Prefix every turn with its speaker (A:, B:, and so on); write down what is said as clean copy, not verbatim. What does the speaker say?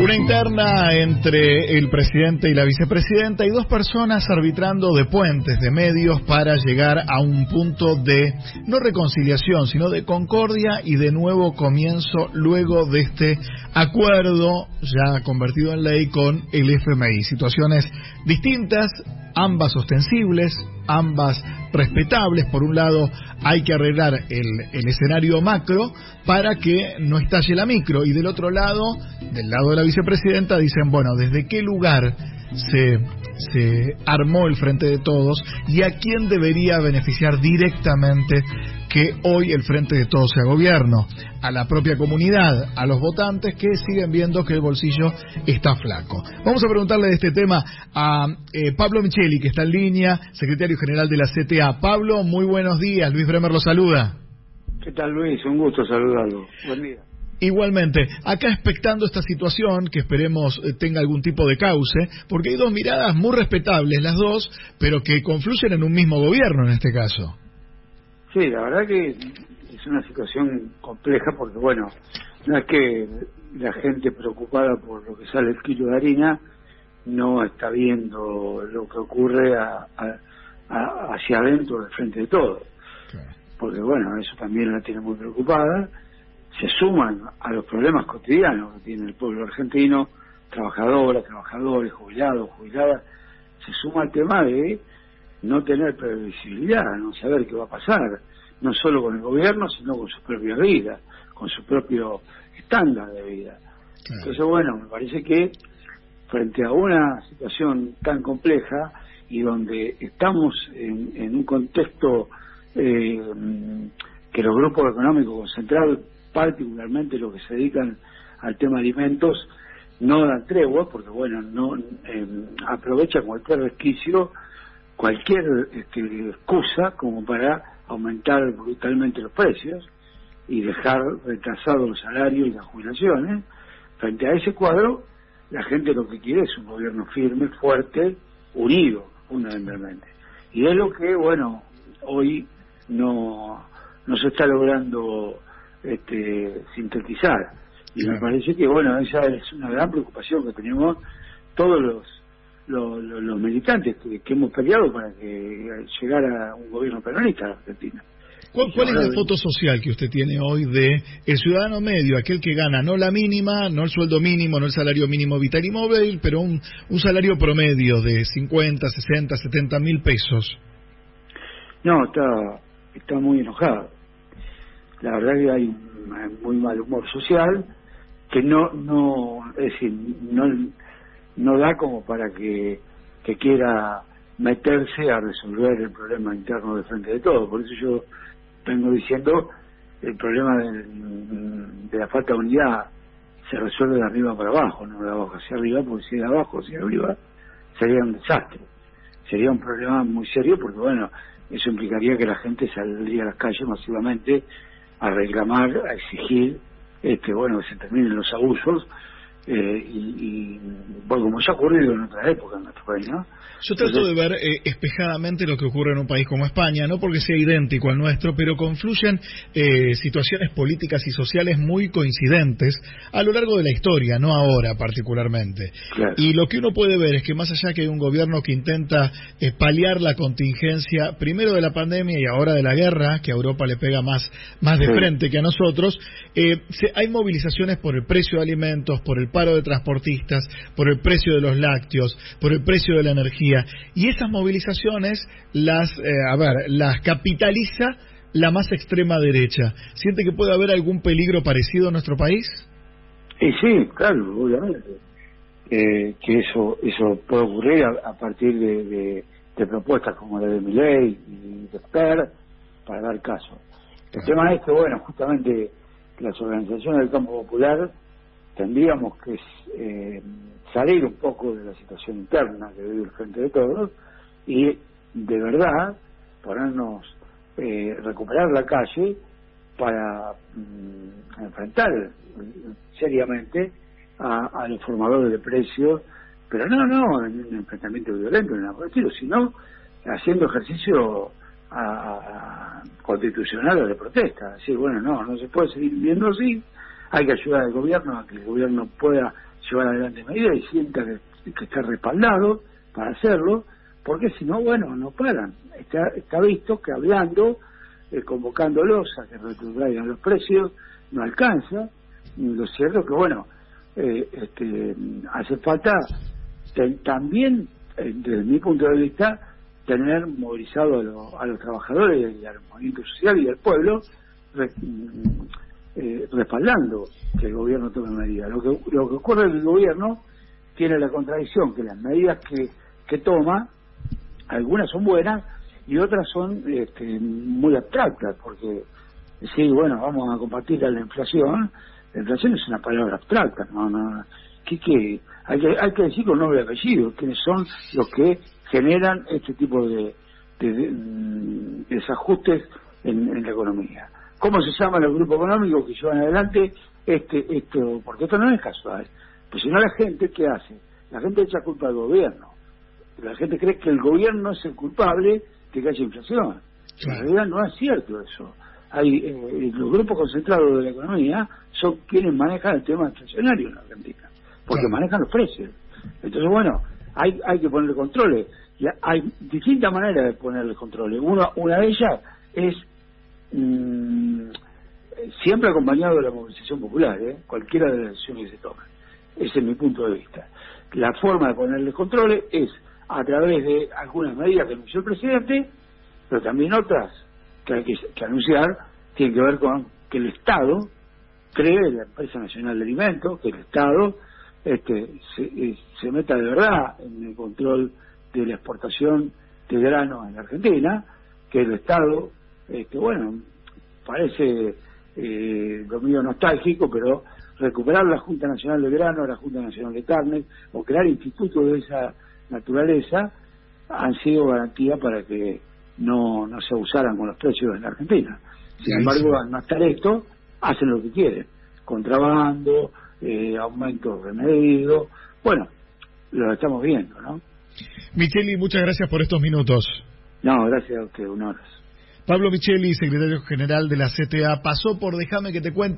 A: Una interna entre el presidente y la vicepresidenta y dos personas arbitrando de puentes, de medios, para llegar a un punto de no reconciliación, sino de concordia y de nuevo comienzo luego de este acuerdo ya convertido en ley con el FMI. Situaciones distintas, ambas ostensibles, ambas respetables. Por un lado, hay que arreglar el escenario macro para que no estalle la micro, y del otro lado, del lado de la vicepresidenta, dicen, bueno, ¿desde qué lugar se armó el Frente de Todos y a quién debería beneficiar directamente que hoy el Frente de Todos sea gobierno? A la propia comunidad, a los votantes que siguen viendo que el bolsillo está flaco. Vamos a preguntarle de este tema a Pablo Micheli, que está en línea, secretario general de la CTA. Pablo, muy buenos días. Luis Bremer lo saluda.
B: ¿Qué tal, Luis? Un gusto saludarlo. Buen día.
A: Igualmente, acá expectando esta situación, que esperemos tenga algún tipo de cauce, porque hay dos miradas muy respetables, las dos, pero que confluyen en un mismo gobierno en este caso.
B: Sí, la verdad que es una situación compleja porque, bueno, no es que la gente preocupada por lo que sale el kilo de harina no está viendo lo que ocurre hacia adentro del Frente de Todos. Claro. Porque, bueno, eso también la tiene muy preocupada. Se suman a los problemas cotidianos que tiene el pueblo argentino, trabajadoras, trabajadores, jubilados, jubiladas. Se suma el tema de no tener previsibilidad, no saber qué va a pasar, no solo con el gobierno, sino con su propia vida, con su propio estándar de vida. Claro. Entonces, bueno, me parece que frente a una situación tan compleja y donde estamos en un contexto que los grupos económicos concentrados, particularmente los que se dedican al tema alimentos, no dan tregua, porque bueno, no aprovechan cualquier resquicio, cualquier excusa como para aumentar brutalmente los precios y dejar retrasados los salarios y las jubilaciones. Frente a ese cuadro, la gente lo que quiere es un gobierno firme, fuerte, unido, fundamentalmente. Y es lo que, bueno, hoy no se está logrando sintetizar. Y claro, me parece que, bueno, esa es una gran preocupación que tenemos todos los militantes que hemos peleado para que llegara un gobierno peronista a la Argentina.
A: ¿Cuál es la foto social que usted tiene hoy de el ciudadano medio, aquel que gana no la mínima, no el sueldo mínimo, no el salario mínimo vital y móvil, pero un salario promedio de 50, 60, 70 mil pesos? No,
B: está muy enojado. La verdad que hay un muy mal humor social que es decir, no da como para que quiera meterse a resolver el problema interno del Frente de Todos. Por eso yo vengo diciendo, el problema de la falta de unidad se resuelve de arriba para abajo, no de abajo hacia arriba, porque si de abajo hacia arriba sería un desastre, sería un problema muy serio, porque bueno, eso implicaría que la gente saldría a las calles masivamente a reclamar, a exigir bueno, que se terminen los abusos, y bueno, como ya ha ocurrido en otras épocas en nuestro país, ¿no?
A: Yo trato de ver espejadamente lo que ocurre en un país como España, no porque sea idéntico al nuestro, pero confluyen situaciones políticas y sociales muy coincidentes a lo largo de la historia, no ahora particularmente. Claro. Y lo que uno puede ver es que más allá que hay un gobierno que intenta paliar la contingencia, primero de la pandemia y ahora de la guerra, que a Europa le pega más de frente que a nosotros, hay movilizaciones por el precio de alimentos, por el paro de transportistas, por el precio de los lácteos, por el precio de la energía, y esas movilizaciones las capitaliza la más extrema derecha. ¿Siente que puede haber algún peligro parecido en nuestro país?
B: Sí, claro, obviamente. Que eso puede ocurrir a partir de propuestas como la de Milei y de Per, para dar caso. El tema es que, bueno, justamente las organizaciones del campo popular tendríamos que salir un poco de la situación interna que vive el Frente de Todos y de verdad ponernos, recuperar la calle para enfrentar seriamente a los formadores de precios, pero no en un enfrentamiento violento ni nada por el estilo, sino haciendo ejercicio constitucional de protesta. Decir, bueno, no se puede seguir viviendo así, hay que ayudar al gobierno a que el gobierno pueda llevar adelante medidas y sienta que está respaldado para hacerlo, porque si no, bueno, no paran. Está visto que hablando, convocándolos a que retraigan los precios, no alcanza. Y lo cierto es que, bueno, hace falta también, desde mi punto de vista, tener movilizado a los trabajadores y al movimiento social y al pueblo, respaldando que el gobierno tome medidas. Lo que ocurre es que el gobierno tiene la contradicción que las medidas que toma, algunas son buenas y otras son muy abstractas, porque sí, bueno, vamos a combatir la inflación. La inflación es una palabra abstracta, no ¿qué? Hay que decir con nombre y apellido quiénes son los que generan este tipo de desajustes en la economía. ¿Cómo se llaman los grupos económicos que llevan adelante esto? Porque esto no es casual. Pues si no, la gente, ¿qué hace? La gente echa culpa al gobierno. La gente cree que el gobierno es el culpable de que haya inflación. En realidad no es cierto eso. Los grupos concentrados de la economía son quienes manejan el tema inflacionario en la Argentina, porque manejan los precios. Entonces, bueno, hay que ponerle controles. Y hay distintas maneras de ponerle controles. Una de ellas es siempre acompañado de la movilización popular, cualquiera de las decisiones que se tomen. Ese es mi punto de vista. La forma de ponerle controles es a través de algunas medidas que anunció el presidente, pero también otras que hay que anunciar, tienen que ver con que el Estado cree la Empresa Nacional de Alimentos, que el Estado se meta de verdad en el control de la exportación de granos en la Argentina, que el Estado, bueno, parece lo mío nostálgico, pero recuperar la Junta Nacional de Grano, la Junta Nacional de Carne, o crear institutos de esa naturaleza, han sido garantía para que no se abusaran con los precios en la Argentina. Sin embargo, al no estar esto, hacen lo que quieren: contrabando, aumentos remedios. Bueno, lo estamos viendo, ¿no?
A: Micheli, muchas gracias por estos minutos.
B: No, gracias a usted, un abrazo.
A: Pablo Micheli, secretario general de la CTA, pasó por Déjame que te cuente.